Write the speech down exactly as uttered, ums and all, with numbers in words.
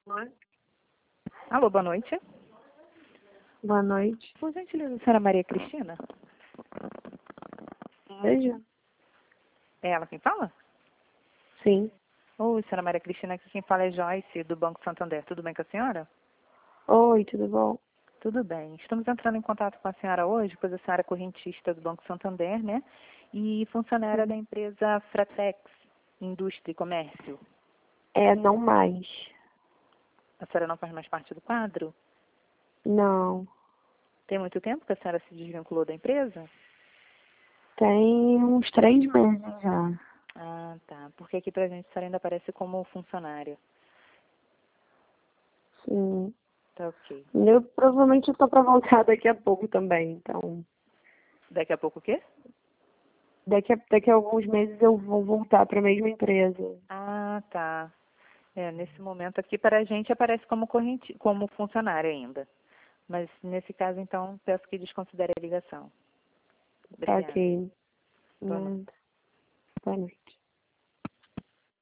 Oi. Alô, boa noite. Boa noite. Por gentileza, senhora Maria Cristina? Veja. É ela quem fala? Sim. Oi, senhora Maria Cristina, aqui quem fala é Joyce, do Banco Santander. Tudo bem com a senhora? Oi, tudo bom? Tudo bem. Estamos entrando em contato com a senhora hoje, pois a senhora é correntista do Banco Santander, né? E funcionária Sim. da empresa Fratex, Indústria e Comércio. É, não mais. A senhora não faz mais parte do quadro? Não. Tem muito tempo que a senhora se desvinculou da empresa? Tem uns três meses já. Ah, tá. Porque aqui pra gente a senhora ainda aparece como funcionária. Sim. Tá ok. Eu provavelmente estou para voltar daqui a pouco também, então. Daqui a pouco o quê? Daqui a, daqui a alguns meses eu vou voltar para a mesma empresa. Ah, tá. É, nesse momento aqui para a gente aparece como corrente, como funcionário ainda. Mas nesse caso, então, peço que desconsidere a ligação. Tá Obrigada. ok. Boa noite. Nada. Boa noite.